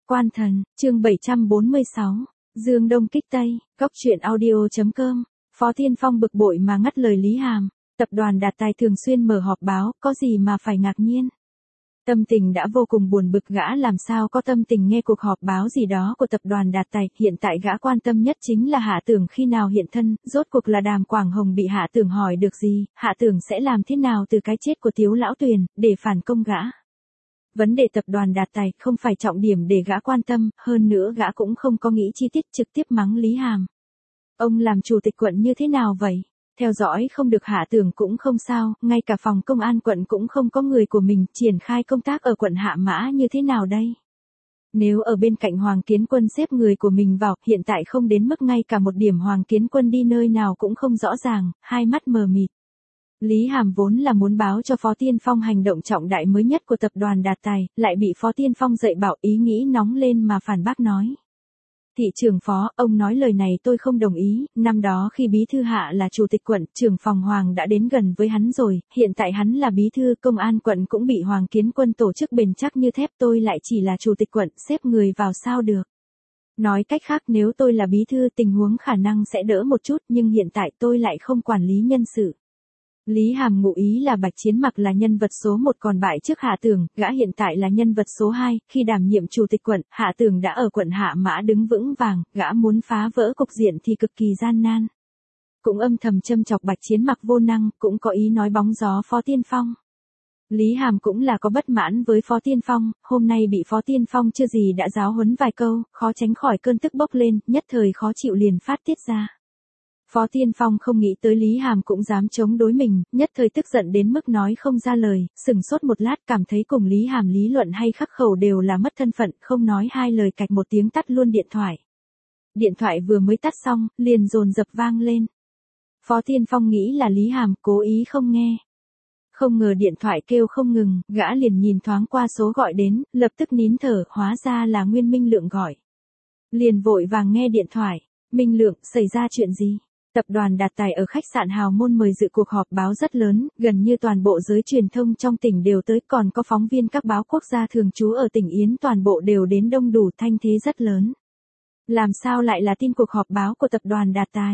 Quan Thần, chương 746, Dương Đông kích Tây, góc truyện audio.com, Phó Tiên Phong bực bội mà ngắt lời Lý Hàm, tập đoàn Đạt Tài thường xuyên mở họp báo, có gì mà phải ngạc nhiên. Tâm tình đã vô cùng buồn bực, gã làm sao có tâm tình nghe cuộc họp báo gì đó của tập đoàn Đạt Tài, hiện tại gã quan tâm nhất chính là Hạ Tưởng khi nào hiện thân, rốt cuộc là Đàm Quảng Hồng bị Hạ Tưởng hỏi được gì, Hạ Tưởng sẽ làm thế nào từ cái chết của Tiếu Lão Tuyền, để phản công gã. Vấn đề tập đoàn Đạt Tài không phải trọng điểm để gã quan tâm, hơn nữa gã cũng không có nghĩ chi tiết, trực tiếp mắng Lý Hàm. Ông làm chủ tịch quận như thế nào vậy? Theo dõi không được Hạ Tưởng cũng không sao, ngay cả phòng công an quận cũng không có người của mình, triển khai công tác ở quận Hạ Mã như thế nào đây? Nếu ở bên cạnh Hoàng Kiến Quân xếp người của mình vào, hiện tại không đến mức ngay cả một điểm Hoàng Kiến Quân đi nơi nào cũng không rõ ràng, hai mắt mờ mịt. Lý Hàm vốn là muốn báo cho Phó Tiên Phong hành động trọng đại mới nhất của tập đoàn Đạt Tài, lại bị Phó Tiên Phong dạy bảo, ý nghĩ nóng lên mà phản bác nói. Thị trưởng Phó, ông nói lời này tôi không đồng ý, năm đó khi bí thư Hạ là chủ tịch quận, trưởng phòng Hoàng đã đến gần với hắn rồi, hiện tại hắn là bí thư, công an quận cũng bị Hoàng Kiến Quân tổ chức bền chắc như thép, tôi lại chỉ là chủ tịch quận, xếp người vào sao được. Nói cách khác, nếu tôi là bí thư tình huống khả năng sẽ đỡ một chút, nhưng hiện tại tôi lại không quản lý nhân sự. Lý Hàm ngụ ý là Bạch Chiến Mặc là nhân vật số 1 còn bại trước Hạ Tưởng, gã hiện tại là nhân vật số 2, khi đảm nhiệm chủ tịch quận, Hạ Tưởng đã ở quận Hạ Mã đứng vững vàng, gã muốn phá vỡ cục diện thì cực kỳ gian nan. Cũng âm thầm châm chọc Bạch Chiến Mặc vô năng, cũng có ý nói bóng gió Phó Tiên Phong. Lý Hàm cũng là có bất mãn với Phó Tiên Phong, hôm nay bị Phó Tiên Phong chưa gì đã giáo huấn vài câu, khó tránh khỏi cơn tức bốc lên, nhất thời khó chịu liền phát tiết ra. Phó Tiên Phong không nghĩ tới Lý Hàm cũng dám chống đối mình, nhất thời tức giận đến mức nói không ra lời, sừng sốt một lát cảm thấy cùng Lý Hàm lý luận hay khắc khẩu đều là mất thân phận, không nói hai lời cạch một tiếng tắt luôn điện thoại. Điện thoại vừa mới tắt xong, liền dồn dập vang lên. Phó Tiên Phong nghĩ là Lý Hàm cố ý không nghe. Không ngờ điện thoại kêu không ngừng, gã liền nhìn thoáng qua số gọi đến, lập tức nín thở, hóa ra là Nguyên Minh Lượng gọi. Liền vội vàng nghe điện thoại, Minh Lượng, xảy ra chuyện gì? Tập đoàn Đạt Tài ở khách sạn Hào Môn mời dự cuộc họp báo rất lớn, gần như toàn bộ giới truyền thông trong tỉnh đều tới, còn có phóng viên các báo quốc gia thường trú ở tỉnh Yến toàn bộ đều đến đông đủ, thanh thế rất lớn. Làm sao lại là tin cuộc họp báo của tập đoàn Đạt Tài?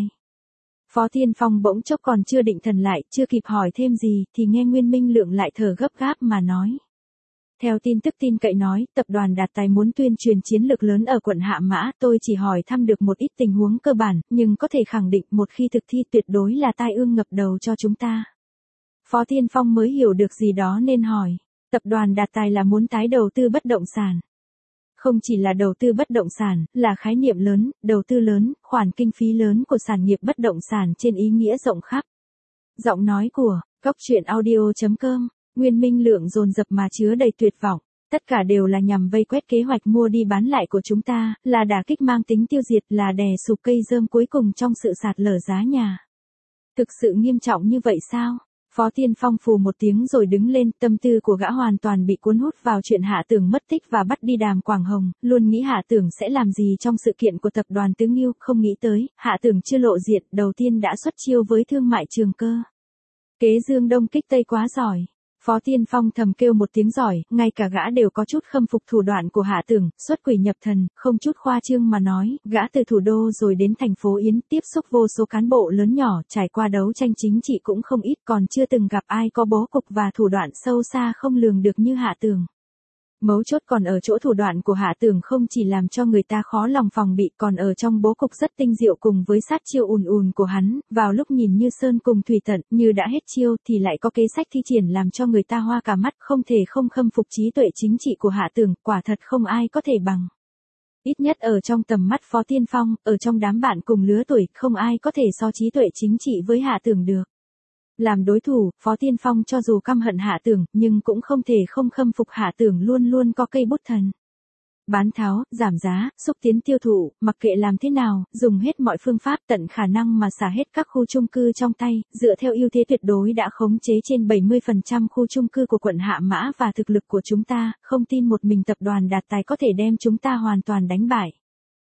Phó Tiên Phong bỗng chốc còn chưa định thần lại, chưa kịp hỏi thêm gì, thì nghe Nguyên Minh Lượng lại thở gấp gáp mà nói. Theo tin tức tin cậy nói, tập đoàn Đạt Tài muốn tuyên truyền chiến lược lớn ở quận Hạ Mã, tôi chỉ hỏi thăm được một ít tình huống cơ bản, nhưng có thể khẳng định một khi thực thi tuyệt đối là tai ương ngập đầu cho chúng ta. Phó Tiên Phong mới hiểu được gì đó nên hỏi, tập đoàn Đạt Tài là muốn tái đầu tư bất động sản. Không chỉ là đầu tư bất động sản, là khái niệm lớn, đầu tư lớn, khoản kinh phí lớn của sản nghiệp bất động sản trên ý nghĩa rộng khắp. Giọng nói của, góc truyện audio.com. Nguyên Minh Lượng dồn dập mà chứa đầy tuyệt vọng, tất cả đều là nhằm vây quét kế hoạch mua đi bán lại của chúng ta, là đả kích mang tính tiêu diệt, là đè sụp cây rơm cuối cùng trong sự sạt lở giá nhà. Thực sự nghiêm trọng như vậy sao? Phó Tiên Phong phù một tiếng rồi đứng lên, tâm tư của gã hoàn toàn bị cuốn hút vào chuyện Hạ Tưởng mất tích và bắt đi Đàm Quảng Hồng, luôn nghĩ Hạ Tưởng sẽ làm gì trong sự kiện của tập đoàn Tứ Ngưu, không nghĩ tới, Hạ Tưởng chưa lộ diện, đầu tiên đã xuất chiêu với thương mại Trường Cơ. Kế Dương Đông kích Tây quá giỏi. Phó Tiên Phong thầm kêu một tiếng giỏi, ngay cả gã đều có chút khâm phục thủ đoạn của Hạ Tưởng, xuất quỷ nhập thần, không chút khoa trương mà nói, gã từ thủ đô rồi đến thành phố Yến, tiếp xúc vô số cán bộ lớn nhỏ, trải qua đấu tranh chính trị cũng không ít, còn chưa từng gặp ai có bố cục và thủ đoạn sâu xa không lường được như Hạ Tưởng. Mấu chốt còn ở chỗ thủ đoạn của Hạ Tưởng không chỉ làm cho người ta khó lòng phòng bị, còn ở trong bố cục rất tinh diệu cùng với sát chiêu ùn ùn của hắn, vào lúc nhìn như sơn cùng thủy tận, như đã hết chiêu thì lại có kế sách thi triển làm cho người ta hoa cả mắt, không thể không khâm phục trí tuệ chính trị của Hạ Tưởng, quả thật không ai có thể bằng. Ít nhất ở trong tầm mắt Phó Tiên Phong, ở trong đám bạn cùng lứa tuổi, không ai có thể so trí tuệ chính trị với Hạ Tưởng được. Làm đối thủ, Phó Tiên Phong cho dù căm hận Hạ Tưởng, nhưng cũng không thể không khâm phục Hạ Tưởng luôn luôn có cây bút thần. Bán tháo, giảm giá, xúc tiến tiêu thụ, mặc kệ làm thế nào, dùng hết mọi phương pháp tận khả năng mà xả hết các khu chung cư trong tay, dựa theo ưu thế tuyệt đối đã khống chế trên 70% khu chung cư của quận Hạ Mã và thực lực của chúng ta, không tin một mình tập đoàn Đạt Tài có thể đem chúng ta hoàn toàn đánh bại.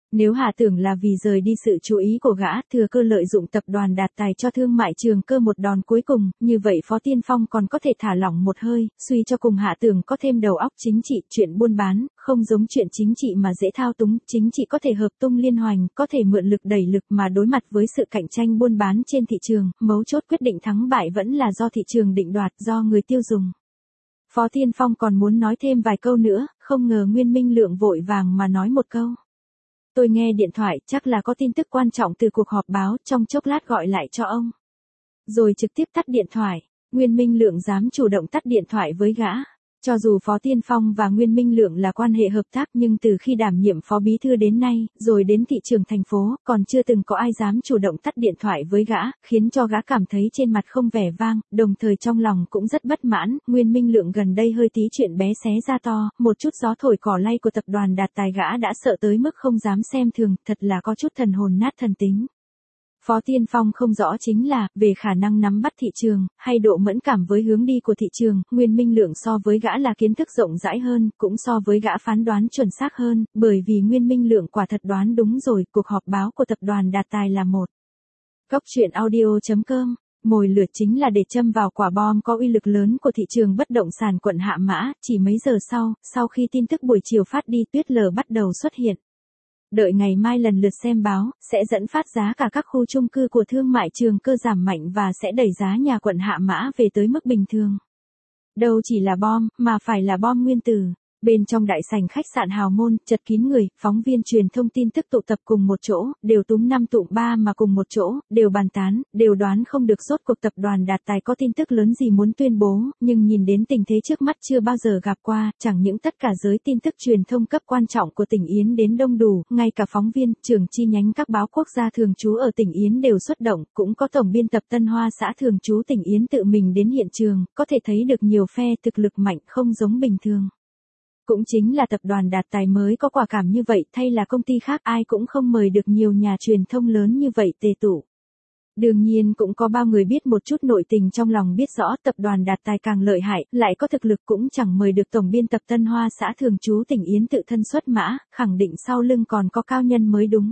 Nếu Hạ Tưởng là vì rời đi sự chú ý của gã, thừa cơ lợi dụng tập đoàn Đạt Tài cho Thương Mại Trường Cơ một đòn cuối cùng, như vậy Phó Tiên Phong còn có thể thả lỏng một hơi, suy cho cùng Hạ Tưởng có thêm đầu óc chính trị, chuyện buôn bán, không giống chuyện chính trị mà dễ thao túng, chính trị có thể hợp tung liên hoành, có thể mượn lực đẩy lực mà đối mặt với sự cạnh tranh buôn bán trên thị trường, mấu chốt quyết định thắng bại vẫn là do thị trường định đoạt, do người tiêu dùng. Phó Tiên Phong còn muốn nói thêm vài câu nữa, không ngờ Nguyên Minh Lượng vội vàng mà nói một câu. Tôi nghe điện thoại, chắc là có tin tức quan trọng từ cuộc họp báo, trong chốc lát gọi lại cho ông. Rồi trực tiếp tắt điện thoại, Nguyên Minh Lượng dám chủ động tắt điện thoại với gã. Cho dù Phó Tiên Phong và Nguyên Minh Lượng là quan hệ hợp tác nhưng từ khi đảm nhiệm phó bí thư đến nay, rồi đến thị trường thành phố, còn chưa từng có ai dám chủ động tắt điện thoại với gã, khiến cho gã cảm thấy trên mặt không vẻ vang, đồng thời trong lòng cũng rất bất mãn. Nguyên Minh Lượng gần đây hơi tí chuyện bé xé ra to, một chút gió thổi cỏ lay của tập đoàn Đạt Tài gã đã sợ tới mức không dám xem thường, thật là có chút thần hồn nát thần tính. Phó Tiên Phong không rõ chính là, về khả năng nắm bắt thị trường, hay độ mẫn cảm với hướng đi của thị trường, Nguyên Minh Lượng so với gã là kiến thức rộng rãi hơn, cũng so với gã phán đoán chuẩn xác hơn, bởi vì Nguyên Minh Lượng quả thật đoán đúng rồi, cuộc họp báo của tập đoàn Đạt Tài là một. Góc truyện audio.com, mồi lửa chính là để châm vào quả bom có uy lực lớn của thị trường bất động sản quận Hạ Mã, chỉ mấy giờ sau khi tin tức buổi chiều phát đi tuyết lở bắt đầu xuất hiện. Đợi ngày mai lần lượt xem báo, sẽ dẫn phát giá cả các khu chung cư của Thương Mại Trường Cơ giảm mạnh và sẽ đẩy giá nhà quận Hạ Mã về tới mức bình thường. Đâu chỉ là bom, mà phải là bom nguyên tử. Bên trong đại sảnh khách sạn hào môn, chật kín người, phóng viên truyền thông tin tức tụ tập cùng một chỗ, đều túm 5 tụm 3 mà cùng một chỗ, đều bàn tán, đều đoán không được rốt cuộc tập đoàn Đạt Tài có tin tức lớn gì muốn tuyên bố, nhưng nhìn đến tình thế trước mắt chưa bao giờ gặp qua, chẳng những tất cả giới tin tức truyền thông cấp quan trọng của tỉnh Yến đến đông đủ, ngay cả phóng viên, trưởng chi nhánh các báo quốc gia thường trú ở tỉnh Yến đều xuất động, cũng có tổng biên tập Tân Hoa xã thường trú tỉnh Yến tự mình đến hiện trường, có thể thấy được nhiều phe thực lực mạnh không giống bình thường. Cũng chính là tập đoàn Đạt Tài mới có quả cảm như vậy, thay là công ty khác ai cũng không mời được nhiều nhà truyền thông lớn như vậy tề tụ. Đương nhiên cũng có bao người biết một chút nội tình trong lòng biết rõ tập đoàn Đạt Tài càng lợi hại, lại có thực lực cũng chẳng mời được tổng biên tập Tân Hoa xã thường trú tỉnh Yến tự thân xuất mã, khẳng định sau lưng còn có cao nhân mới đúng.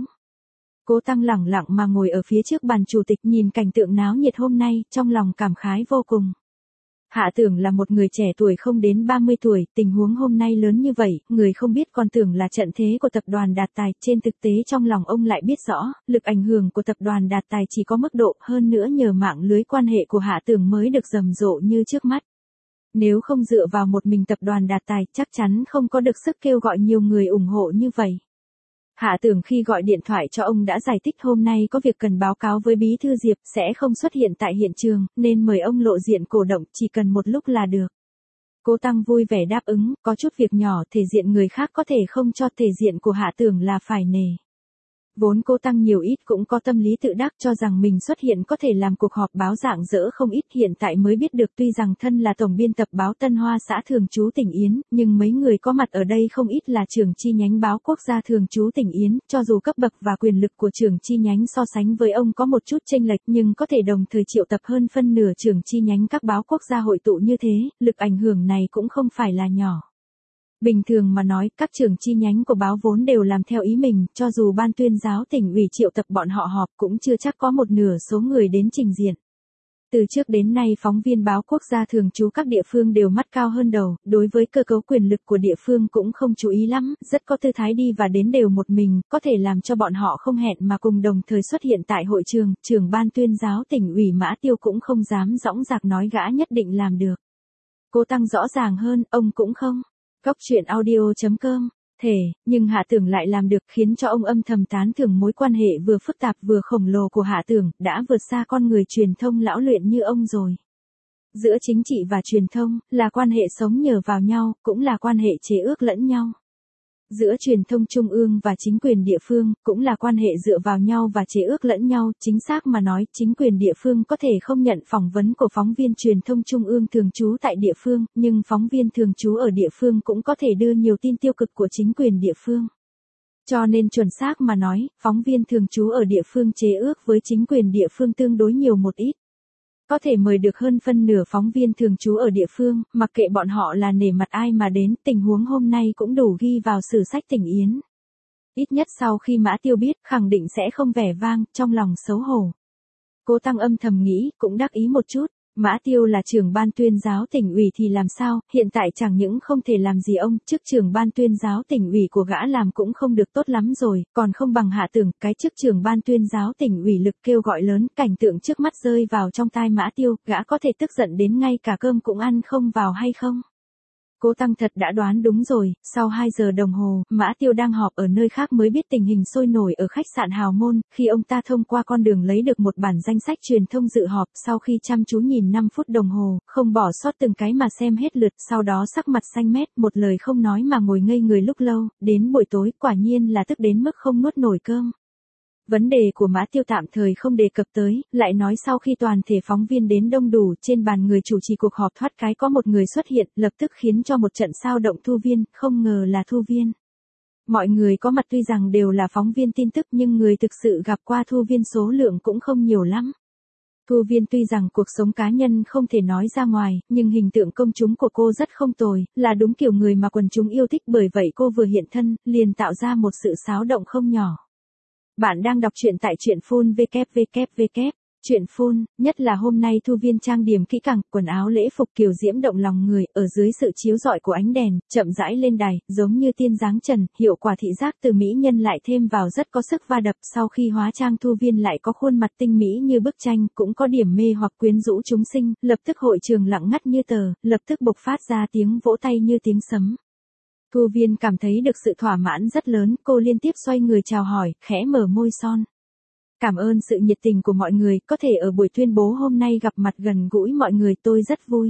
Cố Tăng lẳng lặng mà ngồi ở phía trước bàn chủ tịch nhìn cảnh tượng náo nhiệt hôm nay, trong lòng cảm khái vô cùng. Hạ Tưởng là một người trẻ tuổi không đến 30 tuổi, tình huống hôm nay lớn như vậy, người không biết còn tưởng là trận thế của tập đoàn Đạt Tài, trên thực tế trong lòng ông lại biết rõ, lực ảnh hưởng của tập đoàn Đạt Tài chỉ có mức độ, hơn nữa nhờ mạng lưới quan hệ của Hạ Tưởng mới được rầm rộ như trước mắt. Nếu không dựa vào một mình tập đoàn Đạt Tài, chắc chắn không có được sức kêu gọi nhiều người ủng hộ như vậy. Hạ Tưởng khi gọi điện thoại cho ông đã giải thích hôm nay có việc cần báo cáo với Bí thư Diệp, sẽ không xuất hiện tại hiện trường, nên mời ông lộ diện cổ động, chỉ cần một lúc là được. Cố Tăng vui vẻ đáp ứng, có chút việc nhỏ thể diện người khác có thể không cho, thể diện của Hạ Tưởng là phải nể. Vốn Cố Tăng nhiều ít cũng có tâm lý tự đắc cho rằng mình xuất hiện có thể làm cuộc họp báo rạng rỡ không ít, hiện tại mới biết được tuy rằng thân là tổng biên tập báo Tân Hoa xã thường trú tỉnh Yến, nhưng mấy người có mặt ở đây không ít là trưởng chi nhánh báo quốc gia thường trú tỉnh Yến, cho dù cấp bậc và quyền lực của trưởng chi nhánh so sánh với ông có một chút chênh lệch nhưng có thể đồng thời triệu tập hơn phân nửa trưởng chi nhánh các báo quốc gia hội tụ như thế, lực ảnh hưởng này cũng không phải là nhỏ. Bình thường mà nói, các trưởng chi nhánh của báo vốn đều làm theo ý mình, cho dù ban tuyên giáo tỉnh ủy triệu tập bọn họ họp cũng chưa chắc có một nửa số người đến trình diện. Từ trước đến nay phóng viên báo quốc gia thường trú các địa phương đều mắt cao hơn đầu, đối với cơ cấu quyền lực của địa phương cũng không chú ý lắm, rất có tư thái đi và đến đều một mình, có thể làm cho bọn họ không hẹn mà cùng đồng thời xuất hiện tại hội trường, trưởng ban tuyên giáo tỉnh ủy Mã Tiêu cũng không dám dõng dạc nói gã nhất định làm được. Cố Tăng rõ ràng hơn, ông cũng không. Góc truyện audio.com, nhưng Hạ Tưởng lại làm được, khiến cho ông âm thầm tán thưởng mối quan hệ vừa phức tạp vừa khổng lồ của Hạ Tưởng, đã vượt xa con người truyền thông lão luyện như ông rồi. Giữa chính trị và truyền thông, là quan hệ sống nhờ vào nhau, cũng là quan hệ chế ước lẫn nhau. Giữa truyền thông trung ương và chính quyền địa phương, cũng là quan hệ dựa vào nhau và chế ước lẫn nhau, chính xác mà nói, chính quyền địa phương có thể không nhận phỏng vấn của phóng viên truyền thông trung ương thường trú tại địa phương, nhưng phóng viên thường trú ở địa phương cũng có thể đưa nhiều tin tiêu cực của chính quyền địa phương. Cho nên chuẩn xác mà nói, phóng viên thường trú ở địa phương chế ước với chính quyền địa phương tương đối nhiều một ít. Có thể mời được hơn phân nửa phóng viên thường trú ở địa phương, mặc kệ bọn họ là nể mặt ai mà đến, tình huống hôm nay cũng đủ ghi vào sử sách tỉnh Yến. Ít nhất sau khi Mã Tiêu biết, khẳng định sẽ không vẻ vang, trong lòng xấu hổ. Cố Tăng âm thầm nghĩ, cũng đắc ý một chút. Mã Tiêu là trưởng ban tuyên giáo tỉnh ủy thì làm sao, hiện tại chẳng những không thể làm gì ông, chức trưởng ban tuyên giáo tỉnh ủy của gã làm cũng không được tốt lắm rồi, còn không bằng Hạ Tưởng, cái chức trưởng ban tuyên giáo tỉnh ủy lực kêu gọi lớn, cảnh tượng trước mắt rơi vào trong tai Mã Tiêu, gã có thể tức giận đến ngay cả cơm cũng ăn không vào hay không? Cố Tăng thật đã đoán đúng rồi, sau 2 giờ đồng hồ, Mã Tiêu đang họp ở nơi khác mới biết tình hình sôi nổi ở khách sạn Hào Môn, khi ông ta thông qua con đường lấy được một bản danh sách truyền thông dự họp, sau khi chăm chú nhìn 5 phút đồng hồ, không bỏ sót từng cái mà xem hết lượt, sau đó sắc mặt xanh mét, một lời không nói mà ngồi ngây người lúc lâu, đến buổi tối quả nhiên là tức đến mức không nuốt nổi cơm. Vấn đề của Mã Tiêu tạm thời không đề cập tới, lại nói sau khi toàn thể phóng viên đến đông đủ, trên bàn người chủ trì cuộc họp thoát cái có một người xuất hiện, lập tức khiến cho một trận sao động Thu Viên, không ngờ là Thu Viên. Mọi người có mặt tuy rằng đều là phóng viên tin tức nhưng người thực sự gặp qua Thu Viên số lượng cũng không nhiều lắm. Thu Viên tuy rằng cuộc sống cá nhân không thể nói ra ngoài, nhưng hình tượng công chúng của cô rất không tồi, là đúng kiểu người mà quần chúng yêu thích, bởi vậy cô vừa hiện thân, liền tạo ra một sự xáo động không nhỏ. Bạn đang đọc truyện tại truyện phun www. Truyện phun, nhất là hôm nay Thu Viên trang điểm kỹ càng, quần áo lễ phục kiều diễm động lòng người, ở dưới sự chiếu rọi của ánh đèn, chậm rãi lên đài, giống như tiên dáng trần, hiệu quả thị giác từ mỹ nhân lại thêm vào rất có sức va đập, sau khi hóa trang Thu Viên lại có khuôn mặt tinh mỹ như bức tranh, cũng có điểm mê hoặc quyến rũ chúng sinh, lập tức hội trường lặng ngắt như tờ, lập tức bộc phát ra tiếng vỗ tay như tiếng sấm. Thu Viên cảm thấy được sự thỏa mãn rất lớn, cô liên tiếp xoay người chào hỏi, khẽ mở môi son. Cảm ơn sự nhiệt tình của mọi người, có thể ở buổi tuyên bố hôm nay gặp mặt gần gũi mọi người tôi rất vui.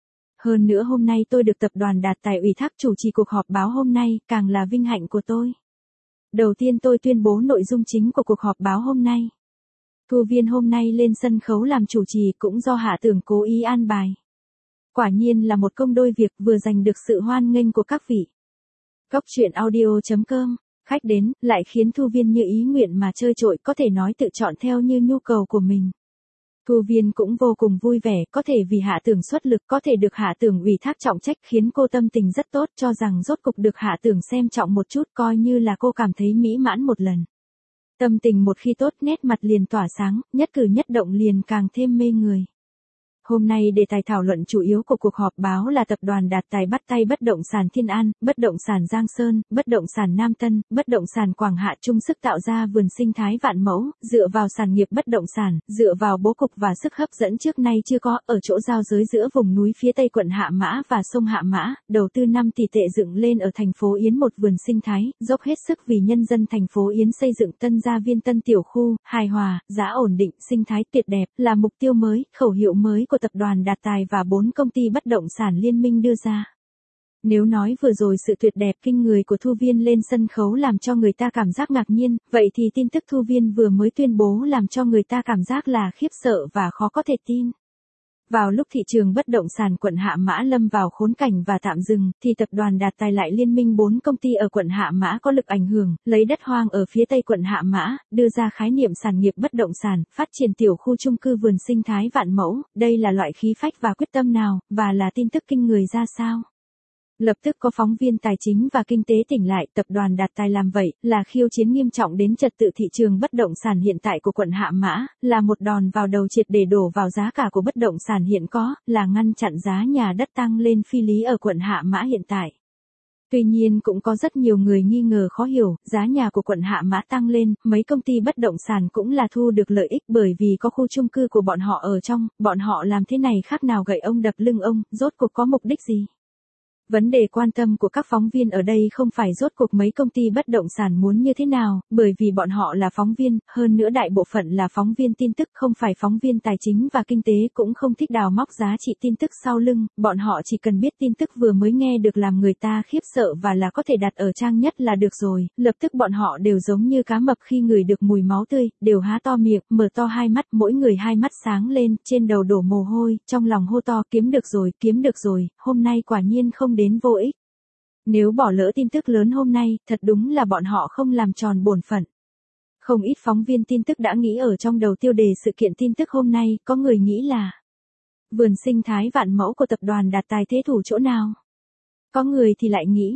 Hơn nữa hôm nay tôi được tập đoàn Đạt Tài ủy thác chủ trì cuộc họp báo hôm nay, càng là vinh hạnh của tôi. Đầu tiên tôi tuyên bố nội dung chính của cuộc họp báo hôm nay. Thu Viên hôm nay lên sân khấu làm chủ trì cũng do Hạ Tưởng cố ý an bài. Quả nhiên là một công đôi việc, vừa giành được sự hoan nghênh của các vị. Góc truyện audio.com, khách đến, lại khiến Thu Viên như ý nguyện mà chơi trội, có thể nói tự chọn theo như nhu cầu của mình. Thu Viên cũng vô cùng vui vẻ, có thể vì Hạ Tưởng xuất lực, có thể được Hạ Tưởng ủy thác trọng trách, khiến cô tâm tình rất tốt, cho rằng rốt cục được Hạ Tưởng xem trọng một chút, coi như là cô cảm thấy mỹ mãn một lần. Tâm tình một khi tốt, nét mặt liền tỏa sáng, nhất cử nhất động liền càng thêm mê người. Hôm nay đề tài thảo luận chủ yếu của cuộc họp báo là tập đoàn Đạt Tài bắt tay bất động sản Thiên An, bất động sản Giang Sơn, bất động sản Nam Tân, bất động sản Quảng Hạ chung sức tạo ra vườn sinh thái vạn mẫu, dựa vào sản nghiệp bất động sản, dựa vào bố cục và sức hấp dẫn trước nay chưa có, ở chỗ giao giới giữa vùng núi phía tây quận Hạ Mã và sông Hạ Mã, đầu tư 5 tỷ tệ dựng lên ở thành phố Yến một vườn sinh thái, dốc hết sức vì nhân dân thành phố Yến xây dựng Tân Gia Viên Tân tiểu khu, hài hòa, giá ổn định, sinh thái tuyệt đẹp, là mục tiêu mới, khẩu hiệu mới của tập đoàn Đạt Tài và 4 công ty bất động sản liên minh đưa ra. Nếu nói vừa rồi sự tuyệt đẹp kinh người của Thu Viên lên sân khấu làm cho người ta cảm giác ngạc nhiên, vậy thì tin tức Thu Viên vừa mới tuyên bố làm cho người ta cảm giác là khiếp sợ và khó có thể tin. Vào lúc thị trường bất động sản quận Hạ Mã lâm vào khốn cảnh và tạm dừng, thì tập đoàn Đạt Tài lại liên minh 4 công ty ở quận Hạ Mã có lực ảnh hưởng, lấy đất hoang ở phía tây quận Hạ Mã, đưa ra khái niệm sản nghiệp bất động sản, phát triển tiểu khu chung cư vườn sinh thái vạn mẫu, đây là loại khí phách và quyết tâm nào, và là tin tức kinh người ra sao? Lập tức có phóng viên tài chính và kinh tế tỉnh lại, tập đoàn Đạt Tài làm vậy, là khiêu chiến nghiêm trọng đến trật tự thị trường bất động sản hiện tại của quận Hạ Mã, là một đòn vào đầu triệt để đổ vào giá cả của bất động sản hiện có, là ngăn chặn giá nhà đất tăng lên phi lý ở quận Hạ Mã hiện tại. Tuy nhiên cũng có rất nhiều người nghi ngờ khó hiểu, giá nhà của quận Hạ Mã tăng lên, mấy công ty bất động sản cũng là thu được lợi ích bởi vì có khu chung cư của bọn họ ở trong, bọn họ làm thế này khác nào gậy ông đập lưng ông, rốt cuộc có mục đích gì? Vấn đề quan tâm của các phóng viên ở đây không phải rốt cuộc mấy công ty bất động sản muốn như thế nào, bởi vì bọn họ là phóng viên, hơn nữa đại bộ phận là phóng viên tin tức, không phải phóng viên tài chính và kinh tế, cũng không thích đào móc giá trị tin tức sau lưng, bọn họ chỉ cần biết tin tức vừa mới nghe được làm người ta khiếp sợ và là có thể đặt ở trang nhất là được rồi, lập tức bọn họ đều giống như cá mập khi ngửi được mùi máu tươi, đều há to miệng, mở to hai mắt, mỗi người hai mắt sáng lên, trên đầu đổ mồ hôi, trong lòng hô to kiếm được rồi, hôm nay quả nhiên không đến vô ích. Nếu bỏ lỡ tin tức lớn hôm nay, thật đúng là bọn họ không làm tròn bổn phận. Không ít phóng viên tin tức đã nghĩ ở trong đầu tiêu đề sự kiện tin tức hôm nay, có người nghĩ là vườn sinh thái vạn mẫu của tập đoàn Đạt Tài thế thủ chỗ nào? Có người thì lại nghĩ,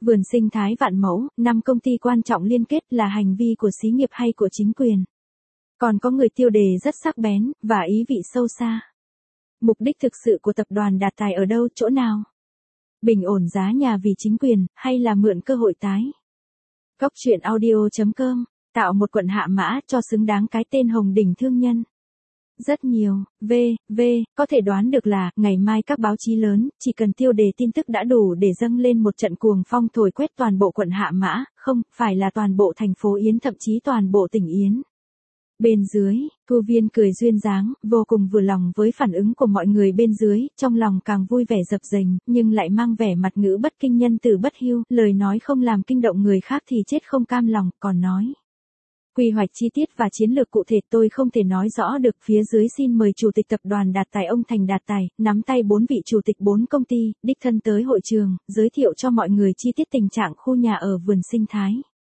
Vườn sinh thái vạn mẫu, 5 công ty quan trọng liên kết là hành vi của xí nghiệp hay của chính quyền. Còn có người tiêu đề rất sắc bén, và ý vị sâu xa. Mục đích thực sự của tập đoàn Đạt Tài ở đâu, chỗ nào? Bình ổn giá nhà vì chính quyền, hay là mượn cơ hội tái? Góc truyện audio.com, tạo một quận Hạ Mã cho xứng đáng cái tên Hồng Đỉnh thương nhân. Rất nhiều, có thể đoán được là, ngày mai các báo chí lớn, chỉ cần tiêu đề tin tức đã đủ để dâng lên một trận cuồng phong thổi quét toàn bộ quận Hạ Mã, không, phải là toàn bộ thành phố Yến, thậm chí toàn bộ tỉnh Yến. Bên dưới, Thu Viên cười duyên dáng, vô cùng vừa lòng với phản ứng của mọi người bên dưới, trong lòng càng vui vẻ dập dềnh, nhưng lại mang vẻ mặt ngữ bất kinh nhân từ bất hưu, lời nói không làm kinh động người khác thì chết không cam lòng, còn nói. Quy hoạch chi tiết và chiến lược cụ thể tôi không thể nói rõ được, phía dưới xin mời Chủ tịch Tập đoàn Đạt Tài ông Thành Đạt Tài, nắm tay 4 vị chủ tịch 4 công ty, đích thân tới hội trường, giới thiệu cho mọi người chi tiết tình trạng khu nhà ở vườn sinh thái.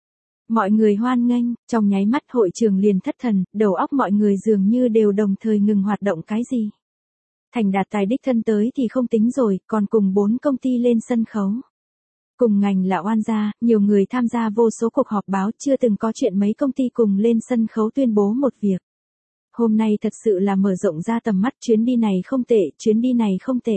Mọi người hoan nghênh, trong nháy mắt hội trường liền thất thần, đầu óc mọi người dường như đều đồng thời ngừng hoạt động cái gì. Thành Đạt Tài đích thân tới thì không tính rồi, còn cùng 4 công ty lên sân khấu. Cùng ngành là oan gia, nhiều người tham gia vô số cuộc họp báo, chưa từng có chuyện mấy công ty cùng lên sân khấu tuyên bố một việc. Hôm nay thật sự là mở rộng ra tầm mắt, chuyến đi này không tệ, chuyến đi này không tệ.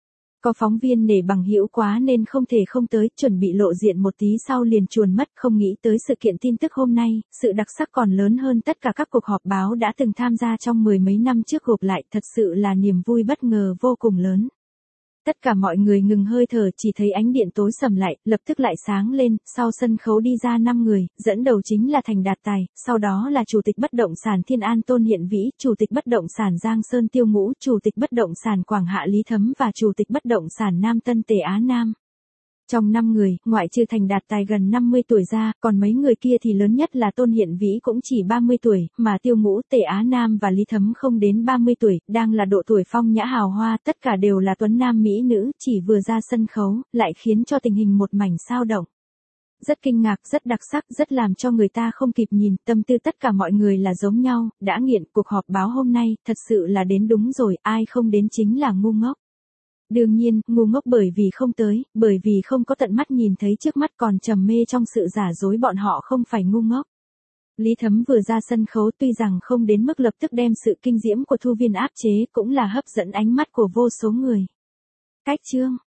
Có phóng viên nể bằng hữu quá nên không thể không tới, chuẩn bị lộ diện một tí sau liền chuồn mất, không nghĩ tới sự kiện tin tức hôm nay, sự đặc sắc còn lớn hơn tất cả các cuộc họp báo đã từng tham gia trong 10 mấy năm trước gộp lại, thật sự là niềm vui bất ngờ vô cùng lớn. Tất cả mọi người ngừng hơi thở, chỉ thấy ánh điện tối sầm lại, lập tức lại sáng lên, sau sân khấu đi ra 5 người, dẫn đầu chính là Thành Đạt Tài, sau đó là Chủ tịch Bất động sản Thiên An Tôn Hiện Vĩ, Chủ tịch Bất động sản Giang Sơn Tiêu Ngũ, Chủ tịch Bất động sản Quảng Hạ Lý Thấm và Chủ tịch Bất động sản Nam Tân Tề Á Nam. Trong 5 người, ngoại trừ Thành Đạt Tài gần 50 tuổi ra, còn mấy người kia thì lớn nhất là Tôn Hiện Vĩ cũng chỉ 30 tuổi, mà Tiêu Ngũ, Tề Á Nam và Lý Thấm không đến 30 tuổi, đang là độ tuổi phong nhã hào hoa, tất cả đều là tuấn nam mỹ nữ, chỉ vừa ra sân khấu, lại khiến cho tình hình một mảnh sao động. Rất kinh ngạc, rất đặc sắc, rất làm cho người ta không kịp nhìn, tâm tư tất cả mọi người là giống nhau, đã nghiện, cuộc họp báo hôm nay, thật sự là đến đúng rồi, ai không đến chính là ngu ngốc. Đương nhiên, ngu ngốc bởi vì không tới, bởi vì không có tận mắt nhìn thấy trước mắt, còn trầm mê trong sự giả dối, bọn họ không phải ngu ngốc. Lý Thấm vừa ra sân khấu tuy rằng không đến mức lập tức đem sự kinh diễm của Thu Viên áp chế, cũng là hấp dẫn ánh mắt của vô số người. Cách chương